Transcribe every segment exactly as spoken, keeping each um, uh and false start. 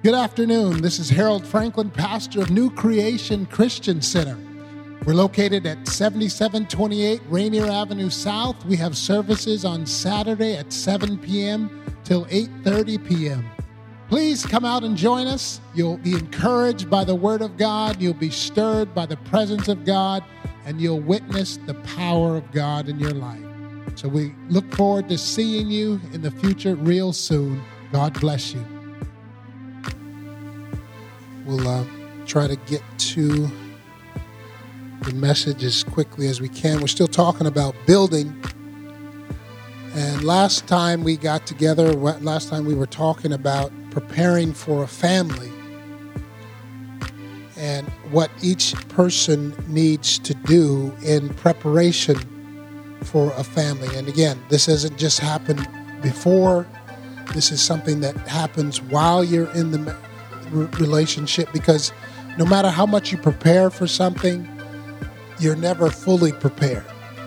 Good afternoon. This is Harold Franklin, pastor of New Creation Christian Center. We're located at seventy-seven twenty-eight Rainier Avenue South. We have services on Saturday at seven p.m. till eight thirty p.m. Please come out and join us. You'll be encouraged by the Word of God. You'll be stirred by the presence of God, and you'll witness the power of God in your life. So we look forward to seeing you in the future real soon. God bless you. We'll uh, try to get to the message as quickly as we can. We're still talking about building. And last time we got together, last time we were talking about preparing for a family and what each person needs to do in preparation for a family. And again, this hasn't just happened before. This is something that happens while you're in the relationship, because no matter how much you prepare for something, you're never fully prepared.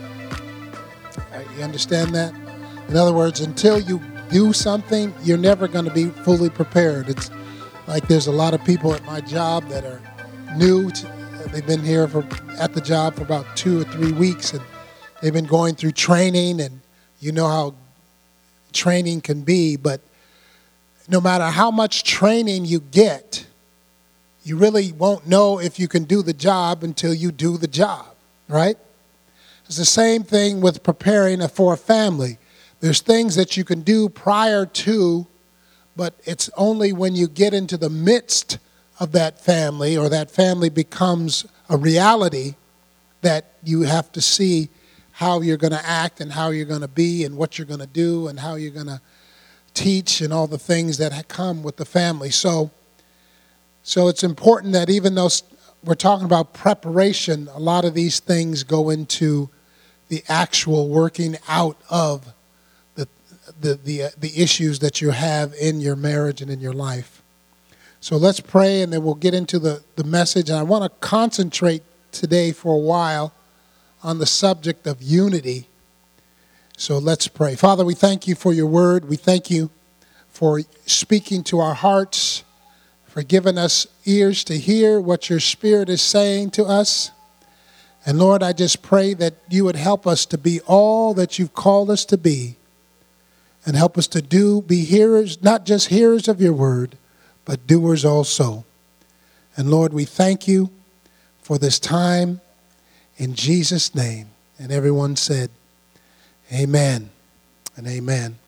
Right, you understand that? In other words, until you do something, you're never going to be fully prepared. It's like there's a lot of people at my job that are new. To, they've been here for at the job for about two or three weeks, and they've been going through training, and you know how training can be, but no matter how much training you get, you really won't know if you can do the job until you do the job, right? It's the same thing with preparing for a family. There's things that you can do prior to, but it's only when you get into the midst of that family or that family becomes a reality that you have to see how you're going to act and how you're going to be and what you're going to do and how you're going to teach and all the things that come with the family. So, so it's important that even though we're talking about preparation, a lot of these things go into the actual working out of the the the, uh, the issues that you have in your marriage and in your life. So let's pray, and then we'll get into the, the message. And I want to concentrate today for a while on the subject of unity. So let's pray. Father, we thank you for your word. We thank you for speaking to our hearts, for giving us ears to hear what your Spirit is saying to us. And Lord, I just pray that you would help us to be all that you've called us to be, and help us to do, be hearers, not just hearers of your word, but doers also. And Lord, we thank you for this time in Jesus' name. And everyone said, amen and amen.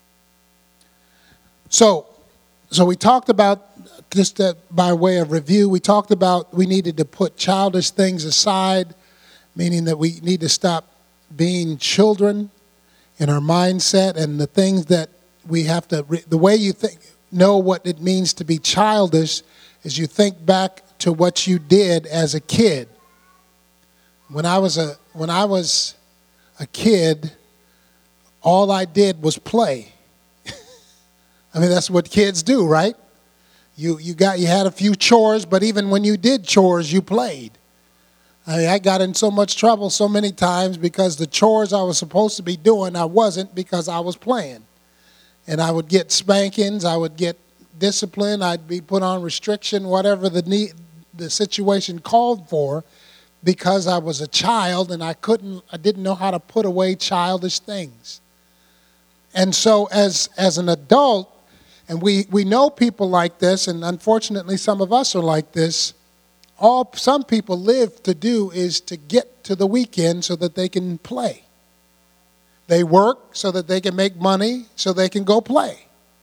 So, so we talked about, just uh, by way of review, we talked about we needed to put childish things aside, meaning that we need to stop being children in our mindset, and the things that we have to, the way you think, know what it means to be childish is you think back to what you did as a kid. When I was a when I was a kid, all I did was play. I mean, that's what kids do, right? You you got you had a few chores, but even when you did chores, you played. I mean, I got in so much trouble so many times because the chores I was supposed to be doing, I wasn't, because I was playing. And I would get spankings, I would get discipline, I'd be put on restriction, whatever the need, the situation called for, because I was a child and I couldn't, I didn't know how to put away childish things. And so as as an adult, and we, we know people like this, and unfortunately some of us are like this, all some people live to do is to get to the weekend so that they can play. They work so that they can make money so they can go play.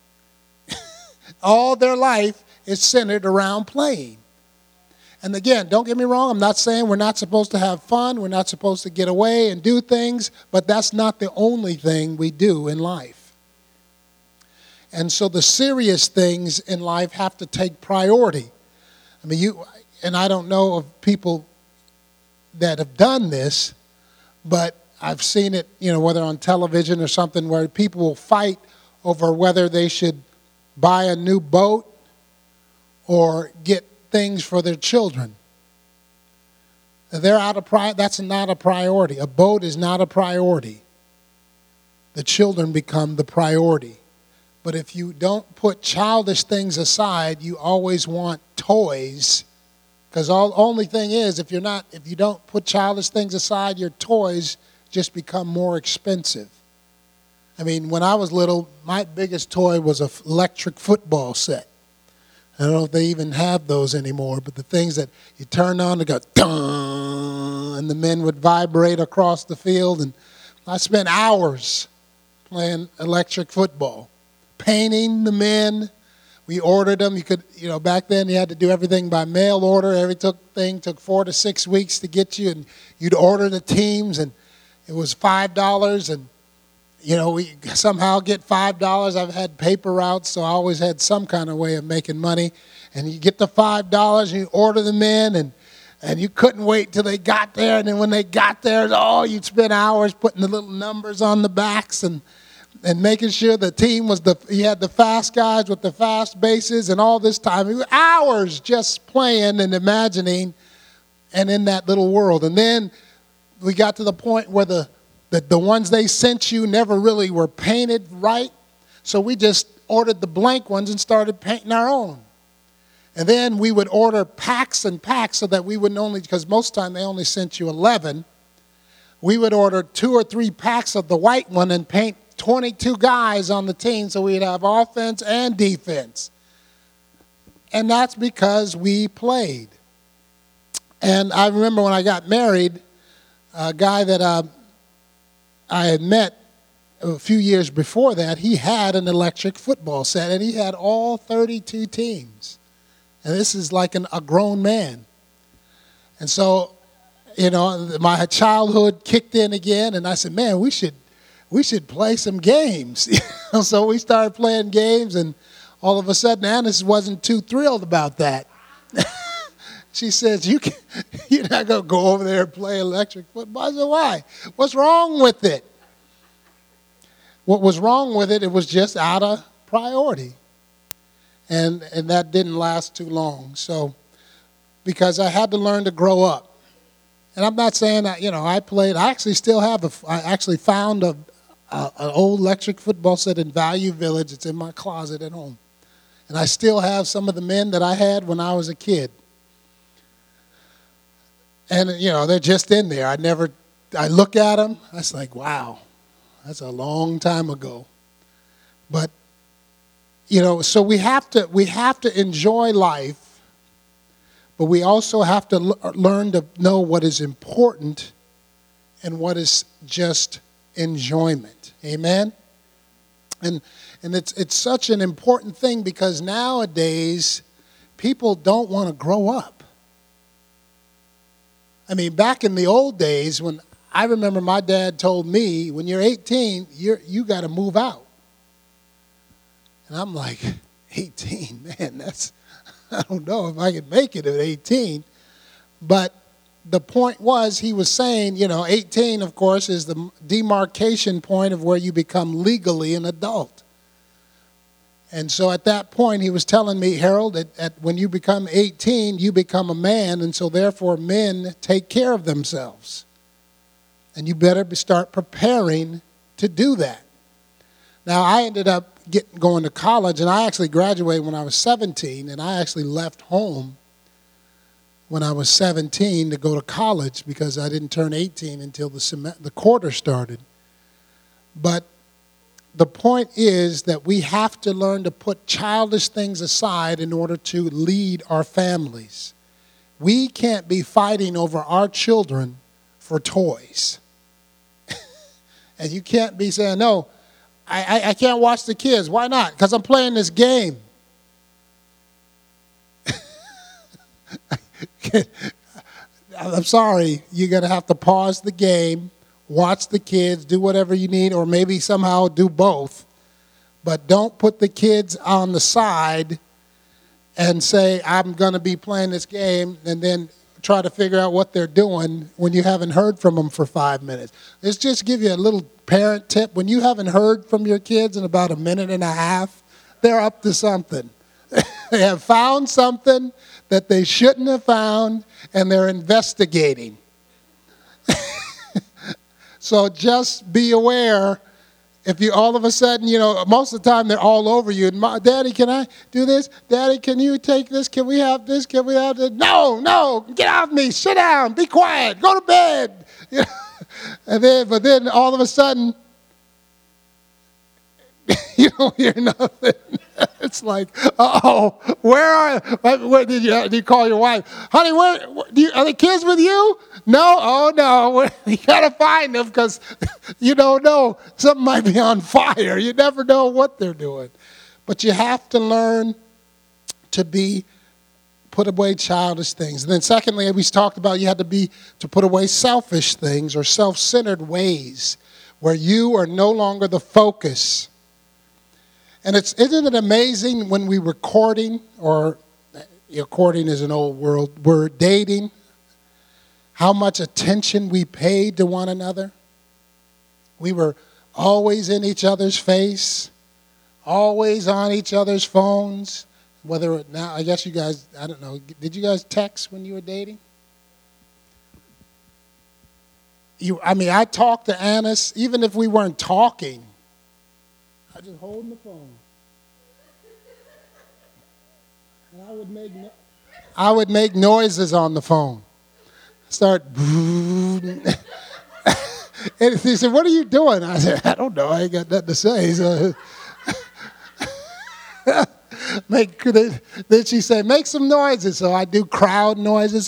All their life is centered around playing. And again, don't get me wrong, I'm not saying we're not supposed to have fun, we're not supposed to get away and do things, but that's not the only thing we do in life. And so the serious things in life have to take priority. I mean, you, and I don't know of people that have done this, but I've seen it, you know, whether on television or something, where people will fight over whether they should buy a new boat or get things for their children. They're out of pri- that's not a priority. A boat is not a priority. The children become the priority. But if you don't put childish things aside, you always want toys. Because all only thing is, if you're not, if you don't put childish things aside, your toys just become more expensive. I mean, when I was little, my biggest toy was an electric football set. I don't know if they even have those anymore, but the things that you turn on to go, dun, and the men would vibrate across the field. And I spent hours playing electric football, painting the men. We ordered them. You could, you know, back then you had to do everything by mail order. Every took, thing took four to six weeks to get you, and you'd order the teams, and it was five dollars, and you know, we somehow get five dollars. I've had paper routes, so I always had some kind of way of making money. And you get the five dollars, and you order them in, and, and you couldn't wait till they got there. And then when they got there, oh, you'd spend hours putting the little numbers on the backs and and making sure the team was the, you had the fast guys with the fast bases, and all this time, it was hours just playing and imagining and in that little world. And then we got to the point where the that the ones they sent you never really were painted right. So we just ordered the blank ones and started painting our own. And then we would order packs and packs so that we wouldn't only, because most of the time they only sent you eleven. We would order two or three packs of the white one and paint twenty-two guys on the team so we'd have offense and defense. And that's because we played. And I remember when I got married, a guy that uh, I had met a few years before that, he had an electric football set, and he had all thirty-two teams. And this is like an, a grown man. And so, you know, my childhood kicked in again, and I said, man, we should we should play some games. So we started playing games, and all of a sudden, Annis wasn't too thrilled about that. She says, you can, you're not going to go over there and play electric football. I said, why? What's wrong with it? What was wrong with it, it was just out of priority. And and that didn't last too long. So, because I had to learn to grow up. And I'm not saying that, you know, I played, I actually still have, a, I actually found a, a an old electric football set in Value Village. It's in my closet at home. And I still have some of the men that I had when I was a kid. And, you know, they're just in there. I never, I look at them, I was like, wow, that's a long time ago. But, you know, so we have to, we have to enjoy life, but we also have to l- learn to know what is important and what is just enjoyment. Amen? And and it's it's such an important thing because nowadays people don't want to grow up. I mean, back in the old days, when I remember my dad told me, when you're eighteen, you're, you got to move out. And I'm like, eighteen, man, that's, I don't know if I can make it at eighteen. But the point was, he was saying, you know, eighteen, of course, is the demarcation point of where you become legally an adult. And so at that point, he was telling me, Harold, that at, when you become eighteen, you become a man, and so therefore men take care of themselves. And you better start preparing to do that. Now, I ended up getting, going to college, and I actually graduated when I was seventeen, and I actually left home when I was seventeen to go to college because I didn't turn eighteen until the sem- the quarter started. But the point is that we have to learn to put childish things aside in order to lead our families. We can't be fighting over our children for toys. And you can't be saying, no, I, I, I can't watch the kids. Why not? Because I'm playing this game. I'm sorry, you're going to have to pause the game, watch the kids, do whatever you need, or maybe somehow do both. But don't put the kids on the side and say, I'm going to be playing this game, and then try to figure out what they're doing when you haven't heard from them for five minutes. Let's just give you a little parent tip. When you haven't heard from your kids in about a minute and a half, they're up to something. They have found something that they shouldn't have found, and they're investigating. So just be aware If you all of a sudden, you know, most of the time they're all over you. And Daddy, can I do this? Daddy, can you take this? Can we have this? Can we have this? No, no, get off me. Sit down. Be quiet. Go to bed. You know? And then, but then all of a sudden, you don't hear nothing. It's like, uh-oh, where are, where did you, did you call your wife? Honey, where, do you, are the kids with you? No? Oh, no. You got to find them because you don't know. Something might be on fire. You never know what they're doing. But you have to learn to be, put away childish things. And then secondly, we talked about you had to be, to put away selfish things or self-centered ways where you are no longer the focus. And it's, isn't it amazing when we were courting, or you know, courting is an old world, we're dating, how much attention we paid to one another? We were always in each other's face, always on each other's phones. Whether now, I guess you guys, I don't know, did you guys text when you were dating? You, I mean, I talked to Annis, even if we weren't talking. I just holding the phone. And I would make no- I would make noises on the phone. Start and he said, "What are you doing?" I said, "I don't know. I ain't got nothing to say." So make then she said, "Make some noises." So I do crowd noises.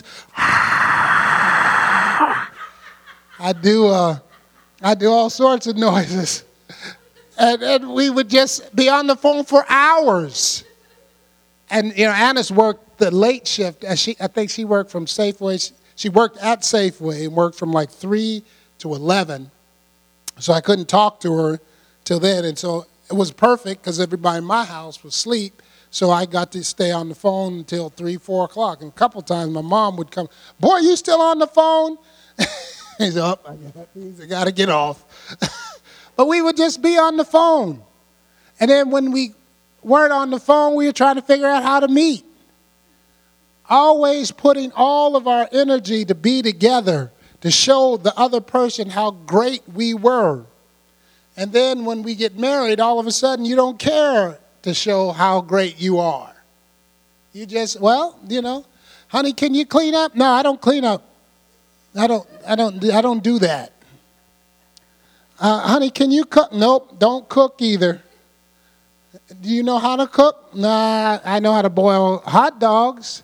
I do uh, I do all sorts of noises. And, and we would just be on the phone for hours. And, you know, Annis worked the late shift. As she, I think she worked from Safeway. She, she worked at Safeway and worked from like three to eleven. So I couldn't talk to her till then. And so it was perfect because everybody in my house was asleep. So I got to stay on the phone until three, four o'clock. And a couple times my mom would come, "Boy, you still on the phone?" He's up. I got to get off. But we would just be on the phone. And then when we weren't on the phone, we were trying to figure out how to meet. Always putting all of our energy to be together, to show the other person how great we were. And then when we get married, all of a sudden you don't care to show how great you are. You just, well, you know, "Honey, can you clean up?" "No, I don't clean up. I don't, I don't, I don't do that." Uh, "honey, can you cook?" "Nope, don't cook either." "Do you know how to cook?" "Nah, I know how to boil hot dogs."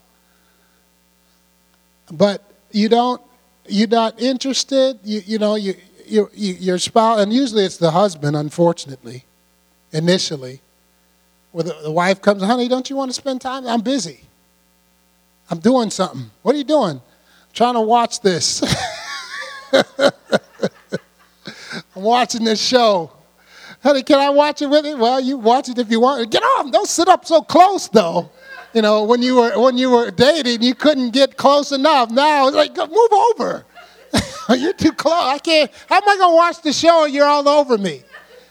But you don't, you're not interested. You, you know, you, you, you, your spouse, and usually it's the husband, unfortunately, initially, where the, the wife comes, "Honey, don't you want to spend time?" "I'm busy. I'm doing something." "What are you doing?" "I'm trying to watch this." "I'm watching this show." "Honey, can I watch it with you?" "Well, you watch it if you want. Get off. Don't sit up so close, though." You know, when you were when you were dating, you couldn't get close enough. Now it's like, move over. You're too close. I can't. How am I going to watch the show and you're all over me?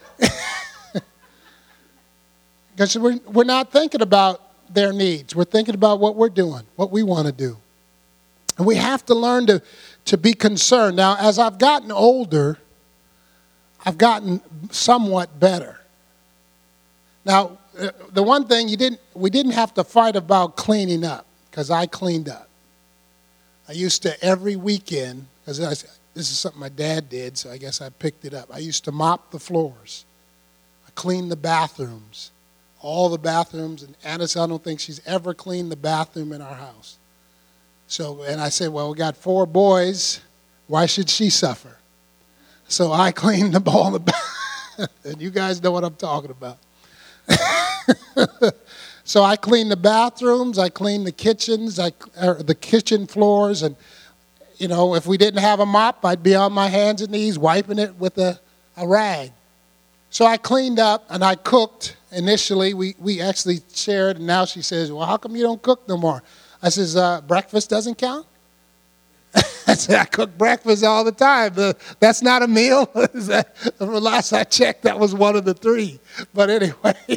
Because we're, we're not thinking about their needs. We're thinking about what we're doing, what we want to do. And we have to learn to, to be concerned. Now, as I've gotten older, I've gotten somewhat better. Now, the one thing you didn't, we didn't have to fight about cleaning up because I cleaned up. I used to every weekend, because this is something my dad did, so I guess I picked it up. I used to mop the floors. I cleaned the bathrooms, all the bathrooms, and Annis, I don't think she's ever cleaned the bathroom in our house. So, and I said, well, we got four boys. Why should she suffer? So I cleaned the all the bathroom, and you guys know what I'm talking about. So I cleaned the bathrooms, I cleaned the kitchens, I or the kitchen floors, and you know, if we didn't have a mop, I'd be on my hands and knees wiping it with a, a rag. So I cleaned up and I cooked. Initially, we, we actually shared, and now she says, "Well, how come you don't cook no more?" I says, uh, "Breakfast doesn't count?" I said, "I cook breakfast all the time. Uh, that's not a meal." The last I checked, that was one of the three. But anyway,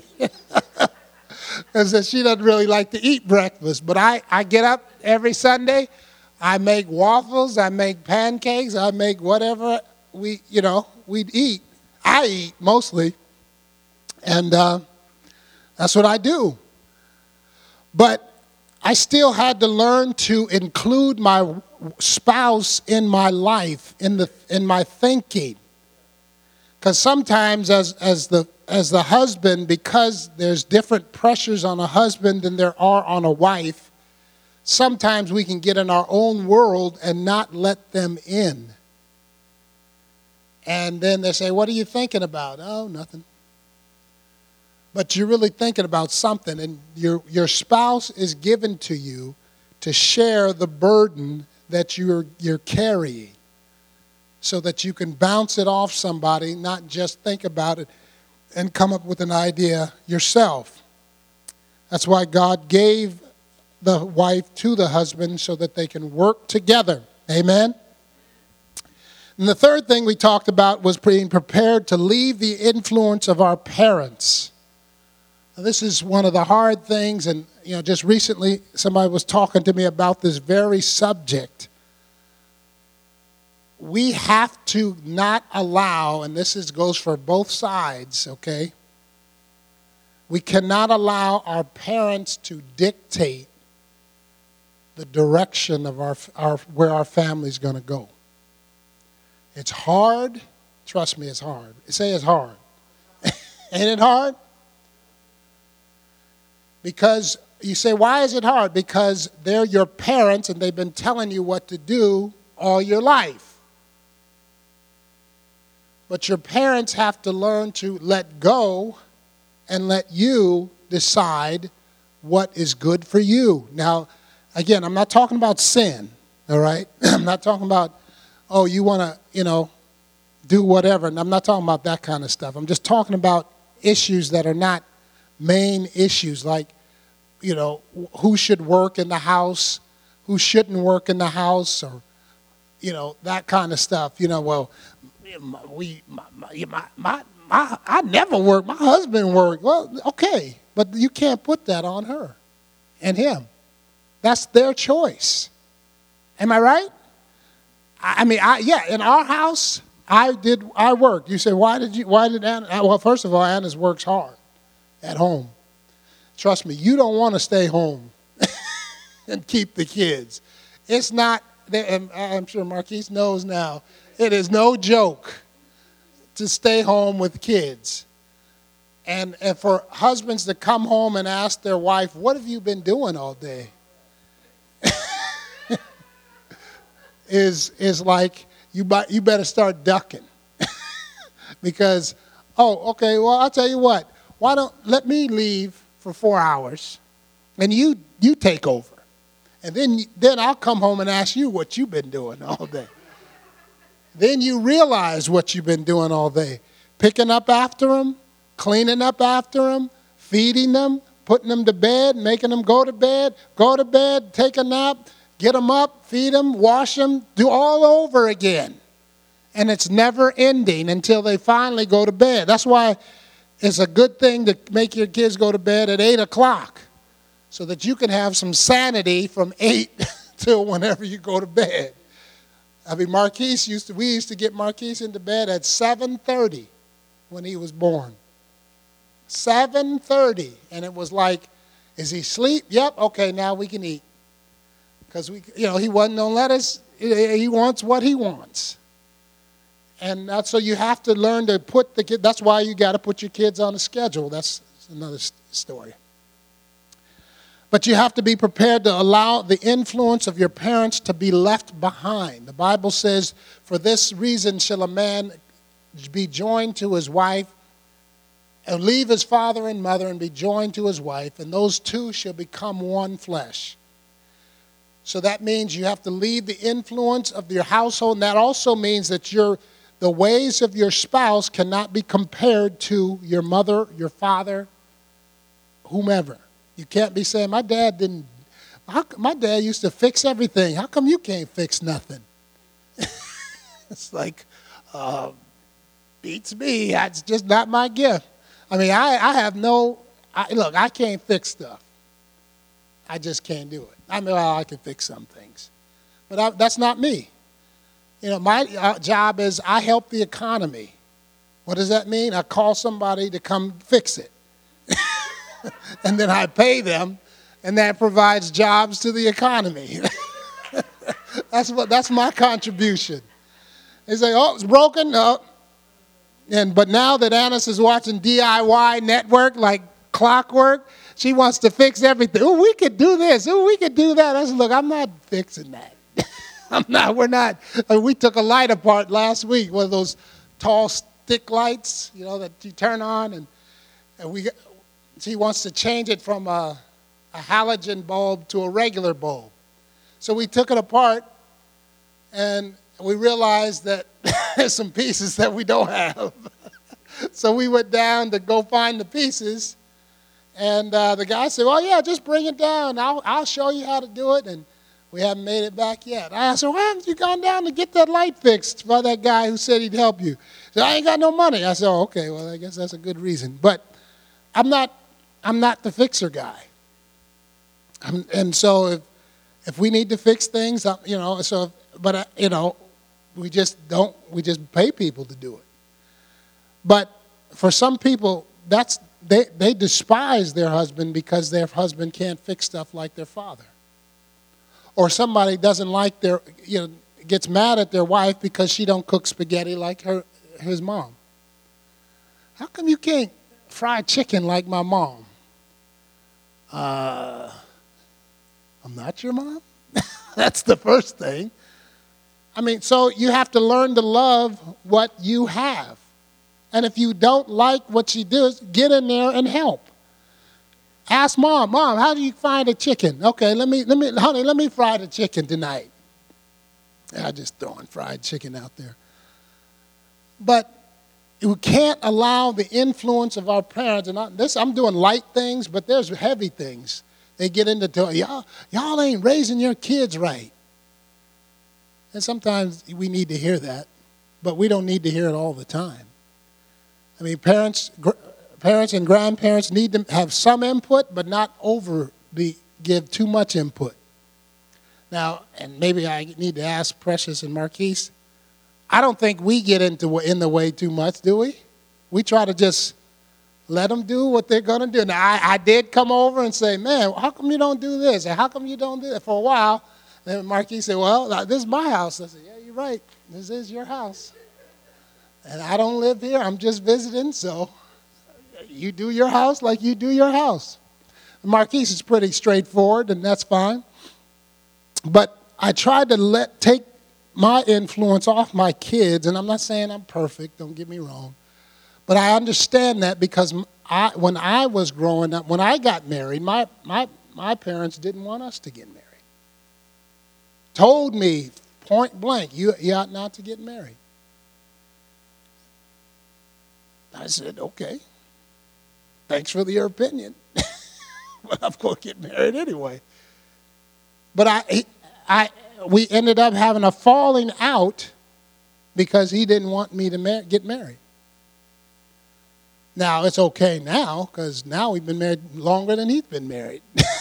I said she doesn't really like to eat breakfast. But I, I get up every Sunday. I make waffles. I make pancakes. I make whatever we, you know, we'd eat. I eat mostly, and uh, that's what I do. But I still had to learn to include my spouse in my life, in the in my thinking. Because sometimes as as the as the husband, because there's different pressures on a husband than there are on a wife, sometimes we can get in our own world and not let them in. And then they say, what are you thinking about? Oh, nothing. But you're really thinking about something, and your your spouse is given to you to share the burden that you're you're carrying, so that you can bounce it off somebody, not just think about it and come up with an idea yourself. That's why God gave the wife to the husband, so that they can work together. Amen? And the third thing we talked about was being prepared to leave the influence of our parents. Now, this is one of the hard things, and you know, just recently somebody was talking to me about this very subject. We have to not allow, and this is, goes for both sides, okay? We cannot allow our parents to dictate the direction of our, our where our family's going to go. It's hard. Trust me, it's hard. Say it's hard. Ain't it hard? Because you say, why is it hard? Because they're your parents and they've been telling you what to do all your life. But your parents have to learn to let go and let you decide what is good for you. Now, again, I'm not talking about sin, all right? I'm not talking about, oh, you want to, you know, do whatever. And I'm not talking about that kind of stuff. I'm just talking about issues that are not main issues, like, you know, who should work in the house, who shouldn't work in the house, or, you know, that kind of stuff. You know, well, we, my, my, my, my, I never work. My husband worked. Well, okay, but you can't put that on her and him. That's their choice. Am I right? I, I mean, I, yeah, in our house, I did. I worked. You say, why did you? Why did Anna? Well, first of all, Anna's works hard at home. Trust me, you don't want to stay home and keep the kids. It's not. I'm sure Marquise knows now. It is no joke to stay home with kids. And, and for husbands to come home and ask their wife, what have you been doing all day? is is like, you, you better start ducking. Because, oh, okay, well, I'll tell you what. Why don't, let me leave for four hours, and you you take over. And then, then I'll come home and ask you what you've been doing all day. Then you realize what you've been doing all day. Picking up after them, cleaning up after them, feeding them, putting them to bed, making them go to bed, go to bed, take a nap, get them up, feed them, wash them, do all over again. And it's never ending until they finally go to bed. That's why it's a good thing to make your kids go to bed at eight o'clock so that you can have some sanity from eight till whenever you go to bed. I mean, Marquise used to, we used to get Marquise into bed at seven thirty when he was born. seven thirty. And it was like, is he asleep? Yep, okay, now we can eat. Because, we, you know, he wasn't going to let us, he wants what he wants. And that's, so you have to learn to put the kid, that's why you got to put your kids on a schedule. That's another story. But you have to be prepared to allow the influence of your parents to be left behind. The Bible says, for this reason shall a man be joined to his wife, and leave his father and mother and be joined to his wife, and those two shall become one flesh. So that means you have to leave the influence of your household, and that also means that your the ways of your spouse cannot be compared to your mother, your father, whomever. You can't be saying, my dad didn't, how, my dad used to fix everything. How come you can't fix nothing? It's like, uh, beats me. That's just not my gift. I mean, I, I have no, I, look, I can't fix stuff. I just can't do it. I mean, well, I can fix some things. But I, that's not me. You know, my uh, job is I help the economy. What does that mean? I call somebody to come fix it. And then I pay them, and that provides jobs to the economy. That's what that's my contribution. They say, oh, it's broken. No. And but now that Annis is watching D I Y Network like clockwork, she wants to fix everything. Oh, we could do this. Oh, we could do that. I said, look, I'm not fixing that. I'm not. We're not. Uh, we took a light apart last week, one of those tall stick lights, you know, that you turn on, and and we. She wants to change it from a, a halogen bulb to a regular bulb. So we took it apart, and we realized that there's some pieces that we don't have. So we went down to go find the pieces, and uh, the guy said, well, yeah, just bring it down. I'll, I'll show you how to do it, and we haven't made it back yet. I asked her, why haven't you gone down to get that light fixed by that guy who said he'd help you? She said, I ain't got no money. I said, oh, okay, well, I guess that's a good reason. But I'm not I'm not the fixer guy. I'm, and so if if we need to fix things, you know, so, if, but, uh, you know, we just don't, we just pay people to do it. But for some people, that's, they, they despise their husband because their husband can't fix stuff like their father. Or somebody doesn't like their, you know, gets mad at their wife because she don't cook spaghetti like her his mom. How come you can't fry chicken like my mom? Uh, I'm not your mom? That's the first thing. I mean, so you have to learn to love what you have. And if you don't like what she does, get in there and help. Ask mom, mom, how do you fry the chicken? Okay, let me, let me, honey, let me fry the chicken tonight. And I'm just throwing fried chicken out there. But we can't allow the influence of our parents. And I, this, I'm doing light things, but there's heavy things. They get into, y'all, y'all ain't raising your kids right. And sometimes we need to hear that, but we don't need to hear it all the time. I mean, parents, gr- parents and grandparents need to have some input, but not over be, give too much input. Now, and maybe I need to ask Precious and Marquise, I don't think we get into in the way too much, do we? We try to just let them do what they're going to do. Now, I, I did come over and say, man, how come you don't do this? And how come you don't do that? For a while, then Marquise said, well, this is my house. I said, yeah, you're right. This is your house. And I don't live here. I'm just visiting, so you do your house like you do your house. Marquise is pretty straightforward, and that's fine. But I tried to let take my influence off my kids, and I'm not saying I'm perfect, don't get me wrong. But I understand that because I, when I was growing up, when I got married, my, my, my parents didn't want us to get married. Told me point blank, you, you ought not to get married. I said, okay, thanks for your opinion. But I'm going to get married anyway. But I, I, we ended up having a falling out because he didn't want me to mar- get married. Now, it's okay now because now we've been married longer than he's been married.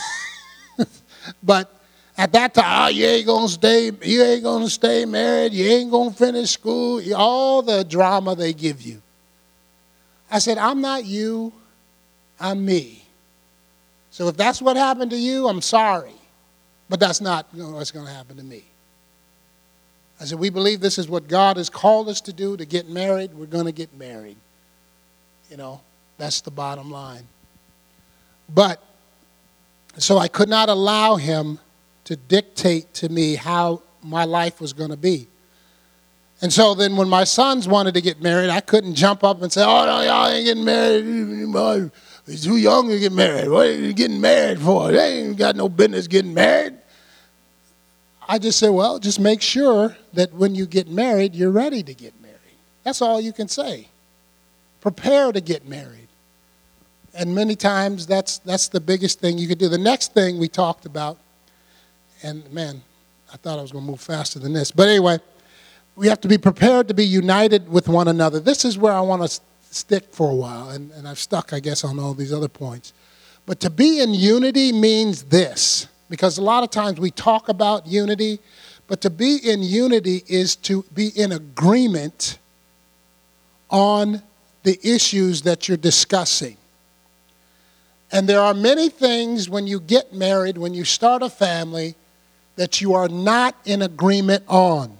But at that time, oh, you ain't going to stay, you ain't going to stay married, you ain't going to finish school, all the drama they give you. I said, I'm not you, I'm me. So if that's what happened to you, I'm sorry. But that's not you know, what's going to happen to me. I said, we believe this is what God has called us to do, to get married. We're going to get married. You know, that's the bottom line. But, so I could not allow him to dictate to me how my life was going to be. And so then when my sons wanted to get married, I couldn't jump up and say, oh, no, y'all ain't getting married. He's too young to get married. What are you getting married for? They ain't got no business getting married. I just said, well, just make sure that when you get married, you're ready to get married. That's all you can say. Prepare to get married. And many times that's that's the biggest thing you could do. The next thing we talked about, and man, I thought I was going to move faster than this. But anyway, we have to be prepared to be united with one another. This is where I want to stick for a while, and, and I've stuck, I guess, on all these other points. But to be in unity means this, because a lot of times we talk about unity, but to be in unity is to be in agreement on the issues that you're discussing. And there are many things when you get married, when you start a family, that you are not in agreement on.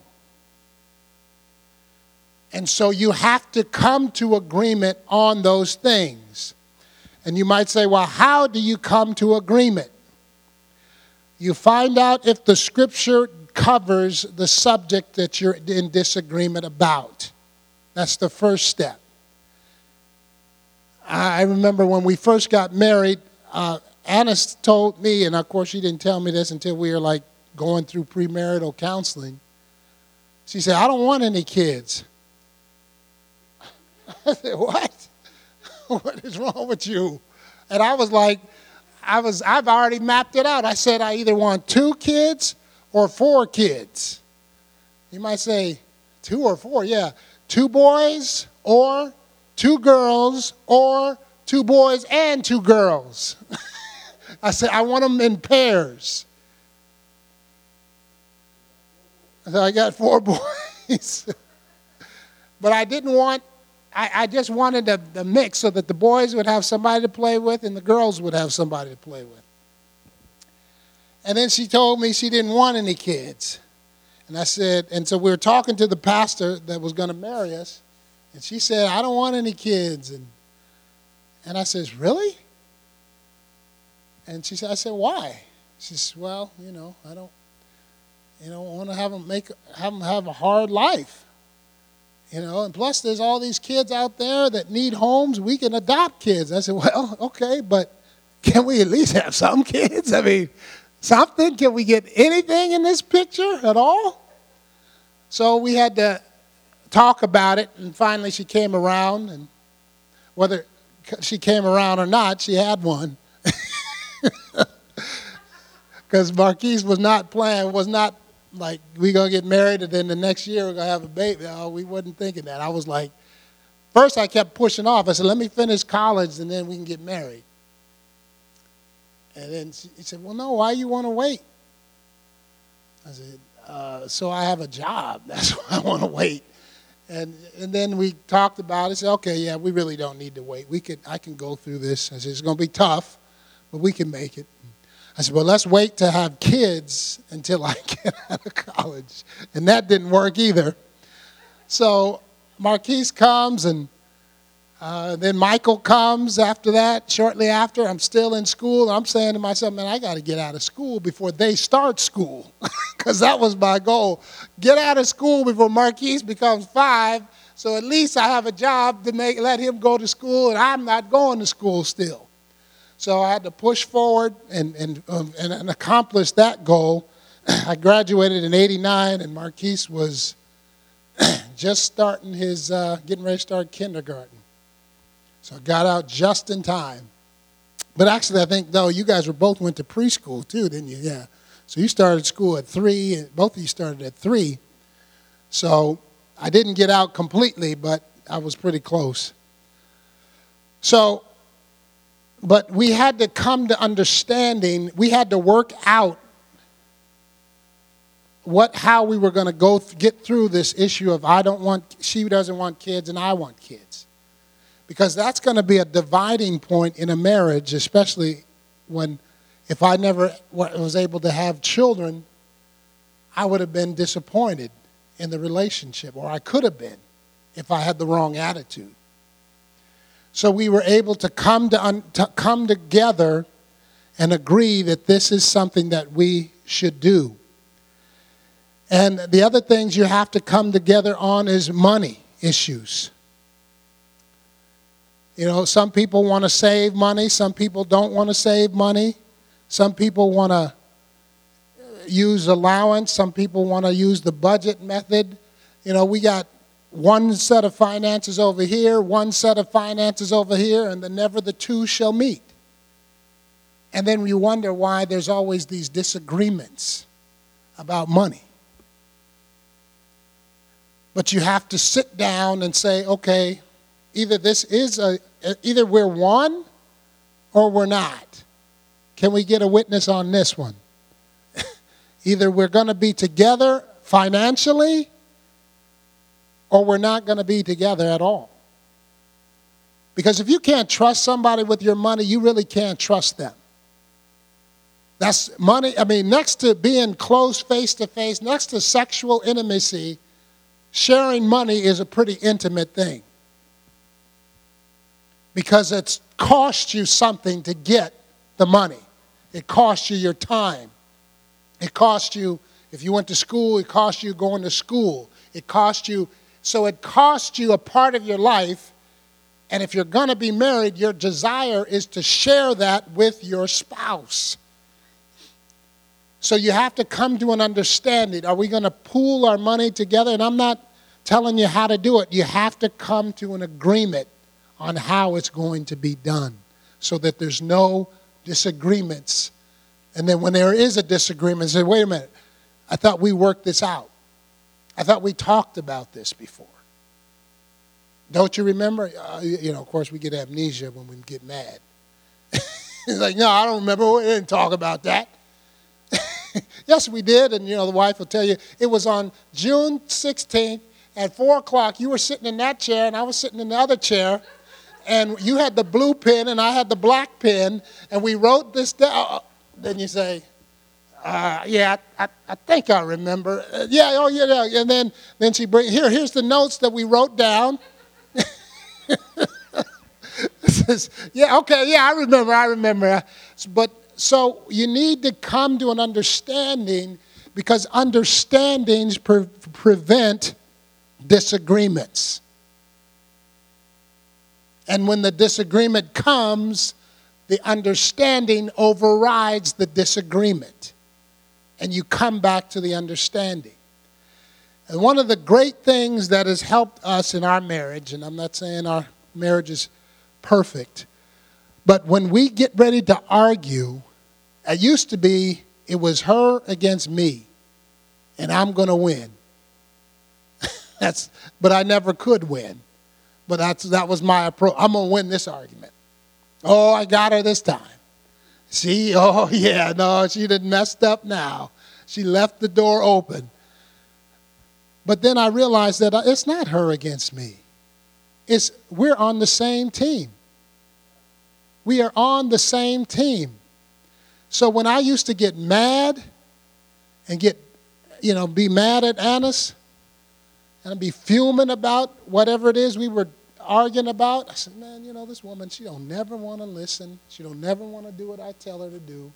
And so you have to come to agreement on those things. And you might say, well, how do you come to agreement? You find out if the scripture covers the subject that you're in disagreement about. That's the first step. I remember when we first got married, uh, Anna told me, and of course she didn't tell me this until we were like going through premarital counseling. She said, I don't want any kids. I said, what? What is wrong with you? And I was like, I was, I've already mapped it out. I said I either want two kids or four kids. You might say, two or four, yeah. Two boys or two girls or two boys and two girls. I said, I want them in pairs. So I got four boys. But I didn't want, I, I just wanted the, the mix so that the boys would have somebody to play with and the girls would have somebody to play with. And then she told me she didn't want any kids. And I said, and so we were talking to the pastor that was going to marry us. And she said, I don't want any kids. And and I says, really? And she said, I said, why? She says, well, you know, I don't, you know, want to have them make, have them have a hard life. You know, and plus there's all these kids out there that need homes. We can adopt kids. I said, well, okay, but can we at least have some kids? I mean, something? Can we get anything in this picture at all? So we had to talk about it, and finally she came around, and whether she came around or not, she had one. Because Marquise was not playing, was not like, we going to get married and then the next year we're going to have a baby. Oh, we wasn't thinking that. I was like, first I kept pushing off. I said, let me finish college and then we can get married. And then she, he said, well, no, why you want to wait? I said, uh, so I have a job. That's why I want to wait. And and then we talked about it. I said, okay, yeah, we really don't need to wait. We could, I can go through this. I said, it's going to be tough, but we can make it. I said, well, let's wait to have kids until I get out of college. And that didn't work either. So Marquise comes, and uh, then Michael comes after that, shortly after. I'm still in school. I'm saying to myself, man, I got to get out of school before they start school, because that was my goal. Get out of school before Marquise becomes five, so at least I have a job to make, let him go to school, and I'm not going to school still. So I had to push forward and, and, um, and, and accomplish that goal. I graduated in eighty-nine, and Marquise was just starting his, uh, getting ready to start kindergarten. So I got out just in time. But actually, I think, though, you guys were both went to preschool too, didn't you? Yeah. So you started school at three, and both of you started at three. So I didn't get out completely, but I was pretty close. So, but we had to come to understanding, we had to work out what, how we were going to go th- get through this issue of I don't want, she doesn't want kids and I want kids. Because that's going to be a dividing point in a marriage, especially when, if I never was able to have children, I would have been disappointed in the relationship, or I could have been if I had the wrong attitude. So we were able to come to, un, to come together and agree that this is something that we should do. And the other things you have to come together on is money issues. You know, some people want to save money. Some people don't want to save money. Some people want to use allowance. Some people want to use the budget method. You know, we got one set of finances over here, one set of finances over here, and then never the two shall meet. And then we wonder why there's always these disagreements about money. But you have to sit down and say, okay, either this is a, either we're one or we're not. Can we get a witness on this one? Either we're going to be together financially or we're not going to be together at all. Because if you can't trust somebody with your money, you really can't trust them. That's money. I mean, next to being close face to face, next to sexual intimacy, sharing money is a pretty intimate thing. Because it's cost you something to get the money. It costs you your time. It costs you, if you went to school, it costs you going to school. It costs you, so it costs you a part of your life. And if you're going to be married, your desire is to share that with your spouse. So you have to come to an understanding. Are we going to pool our money together? And I'm not telling you how to do it. You have to come to an agreement on how it's going to be done so that there's no disagreements. And then when there is a disagreement, say, wait a minute, I thought we worked this out. I thought we talked about this before. Don't you remember? Uh, you know, of course, we get amnesia when we get mad. It's like, no, I don't remember. We didn't talk about that. Yes, we did. And, you know, the wife will tell you, it was on June sixteenth at four o'clock. You were sitting in that chair, and I was sitting in the other chair. And you had the blue pen, and I had the black pen. And we wrote this down. Then you say, uh, yeah, I, I think I remember. Uh, yeah, oh, yeah, yeah. And then, then she bring here, here's the notes that we wrote down. Says, yeah, okay, yeah, I remember, I remember. But so you need to come to an understanding because understandings pre- prevent disagreements. And when the disagreement comes, the understanding overrides the disagreement. And you come back to the understanding. And one of the great things that has helped us in our marriage, and I'm not saying our marriage is perfect, but when we get ready to argue, it used to be it was her against me, and I'm going to win. That's, but I never could win. But that's, that was my approach. I'm going to win this argument. Oh, I got her this time. See, oh, yeah, no, she done messed up now. She left the door open. But then I realized that it's not her against me. It's, we're on the same team. We are on the same team. So when I used to get mad and get, you know, be mad at Annis and be fuming about whatever it is we were arguing about, I said, man, you know, this woman, she don't never want to listen. She don't never want to do what I tell her to do.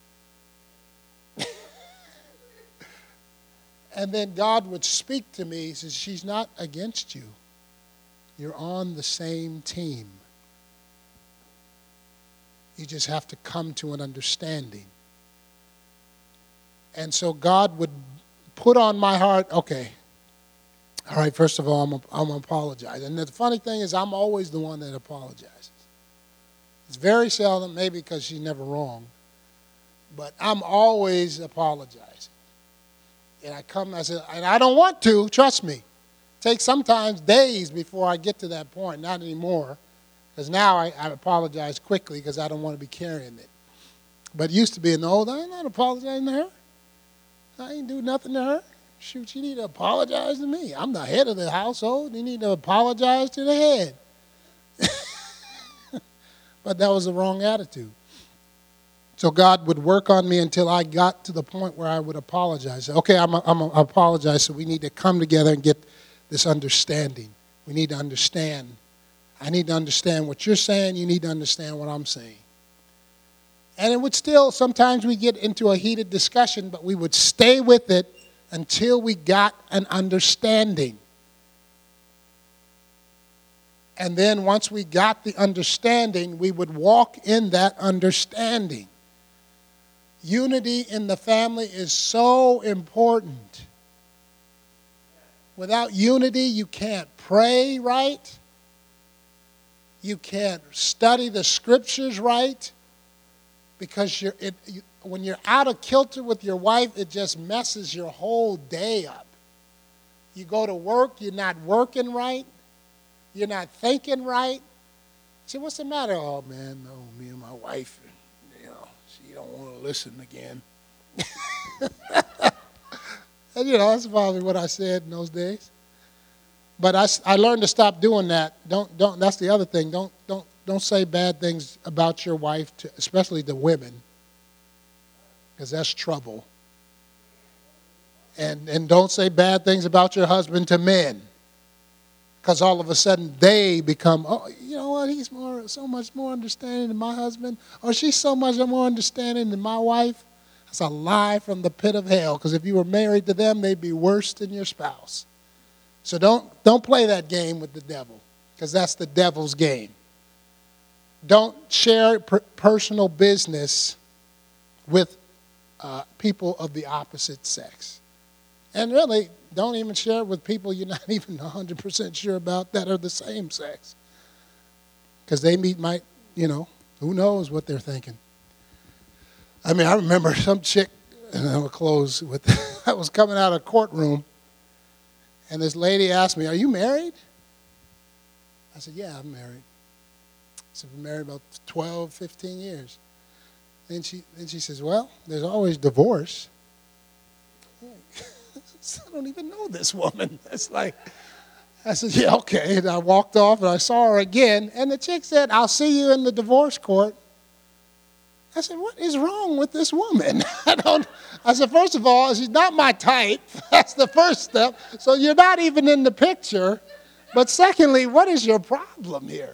And then God would speak to me. He says, she's not against you. You're on the same team. You just have to come to an understanding. And so God would put on my heart, okay, all right, first of all, I'm I'm going to apologize. And the funny thing is, I'm always the one that apologizes. It's very seldom, maybe because she's never wrong, but I'm always apologizing. And I come, I said, and I don't want to, trust me. It takes sometimes days before I get to that point, not anymore. Because now I, I apologize quickly because I don't want to be carrying it. But it used to be an old, I'm not apologizing to her. I ain't do nothing to her. Shoot, you need to apologize to me. I'm the head of the household. You need to apologize to the head. But that was the wrong attitude. So God would work on me until I got to the point where I would apologize. Okay, I'm a, I'm a, I apologize, so we need to come together and get this understanding. We need to understand. I need to understand what you're saying. You need to understand what I'm saying. And it would still, sometimes we get into a heated discussion, but we would stay with it until we got an understanding. And then once we got the understanding, we would walk in that understanding. Unity in the family is so important. Without unity, you can't pray right. You can't study the scriptures right. Because you're, it, you, when you're out of kilter with your wife, it just messes your whole day up. You go to work, you're not working right. You're not thinking right. Say, what's the matter? Oh, man, no, me and my wife, you know, she don't want to listen again. And, you know, that's probably what I said in those days. but I, I learned to stop doing that. Don't don't. That's the other thing. Don't don't don't say bad things about your wife, to, especially the women, because that's trouble. And and don't say bad things about your husband to men, because all of a sudden they become, oh, you know what? He's more so much more understanding than my husband, or she's so much more understanding than my wife. That's a lie from the pit of hell, because if you were married to them, they'd be worse than your spouse. So don't don't play that game with the devil, because that's the devil's game. Don't share per- personal business with uh, people of the opposite sex. And really, don't even share it with people you're not even one hundred percent sure about that are the same sex. Because they meet, might, you know, who knows what they're thinking. I mean, I remember some chick, and I will close with, I was coming out of a courtroom, and this lady asked me, are you married? I said, yeah, I'm married. I said, I've been married about twelve, fifteen years. Then she, then she says, well, there's always divorce. I don't even know this woman. It's like, I said, yeah, okay. And I walked off, and I saw her again, and the chick said, I'll see you in the divorce court. I said, what is wrong with this woman? I don't. I said, first of all, she's not my type. That's the first step. So you're not even in the picture. But secondly, what is your problem here?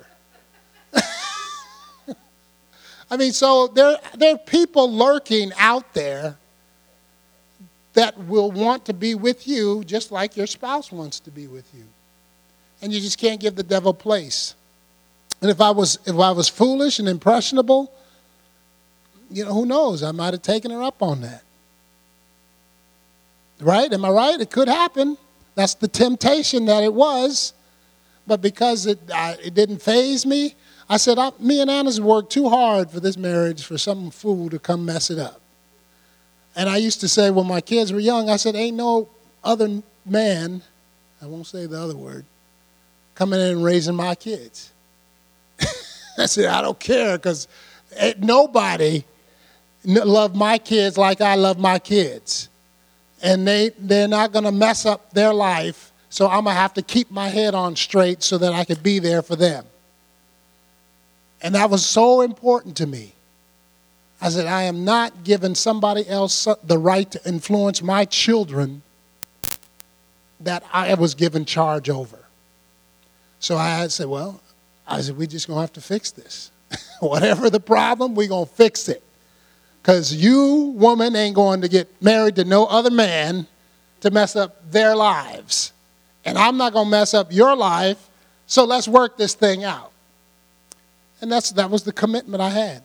I mean, so there, there are people lurking out there that will want to be with you just like your spouse wants to be with you. And you just can't give the devil place. And if I was if I was foolish and impressionable, you know, who knows? I might have taken her up on that. Right? Am I right? It could happen. That's the temptation that it was. But because it I, it didn't faze me, I said, I, me and Anna's worked too hard for this marriage for some fool to come mess it up. And I used to say when my kids were young, I said, ain't no other man, I won't say the other word, coming in and raising my kids. I said, I don't care, because nobody love my kids like I love my kids. And they, they're not going to mess up their life, so I'm going to have to keep my head on straight so that I could be there for them. And that was so important to me. I said, I am not giving somebody else the right to influence my children that I was given charge over. So I said, well, I said, we're just going to have to fix this. Whatever the problem, we're going to fix it. Because you, woman, ain't going to get married to no other man to mess up their lives. And I'm not going to mess up your life, so let's work this thing out. And that's that was the commitment I had.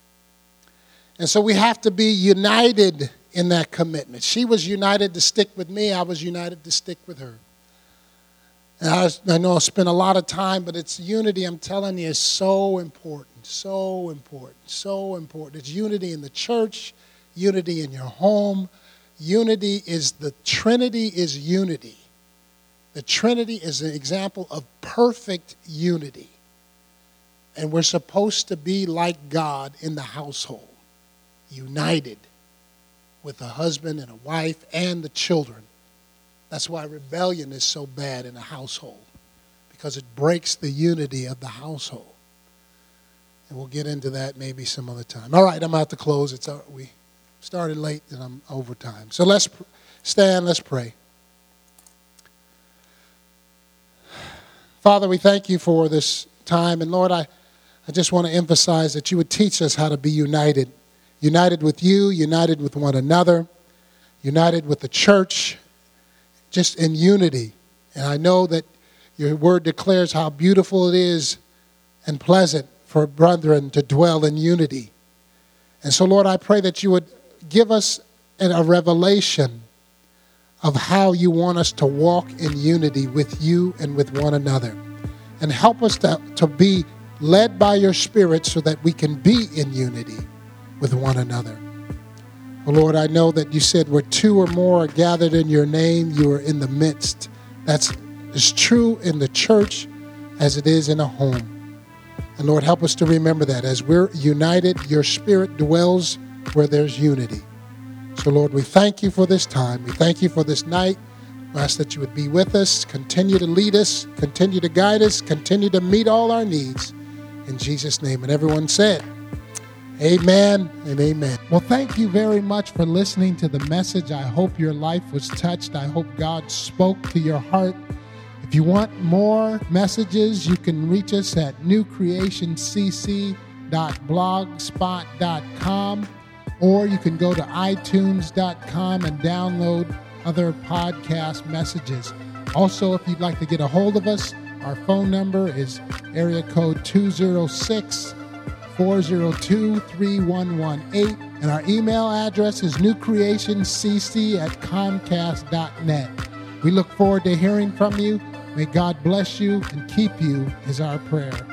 And so we have to be united in that commitment. She was united to stick with me. I was united to stick with her. And I, was, I know I spent a lot of time, but it's unity, I'm telling you, is so important, so important, so important. It's unity in the church, unity in your home. Unity is, the Trinity is unity. The Trinity is an example of perfect unity. And we're supposed to be like God in the household, united with a husband and a wife and the children. That's why rebellion is so bad in a household, because it breaks the unity of the household. And we'll get into that maybe some other time. All right, I'm out to close. It's our, we started late and I'm over time. So let's stand, let's pray. Father, we thank you for this time. And Lord, I, I just want to emphasize that you would teach us how to be united. United with you, united with one another, united with the church, just in unity. And I know that your word declares how beautiful it is and pleasant for brethren to dwell in unity. And so, Lord, I pray that you would give us a revelation of how you want us to walk in unity with you and with one another. And help us to, to be led by your Spirit so that we can be in unity with one another. Oh, Lord, I know that you said where two or more are gathered in your name, you are in the midst. That's as true in the church as it is in a home. And Lord, help us to remember that. As we're united, your Spirit dwells where there's unity. So Lord, we thank you for this time. We thank you for this night. I ask that you would be with us, continue to lead us, continue to guide us, continue to meet all our needs. In Jesus' name. And everyone said, amen and amen. Well, thank you very much for listening to the message. I hope your life was touched. I hope God spoke to your heart. If you want more messages, you can reach us at new creation c c dot blogspot dot com, or you can go to i tunes dot com and download other podcast messages. Also, if you'd like to get a hold of us, our phone number is area code two oh six, four oh two, three one one eight, and our email address is new creation c c at comcast dot net. We look forward to hearing from you. May God bless you and keep you is our prayer.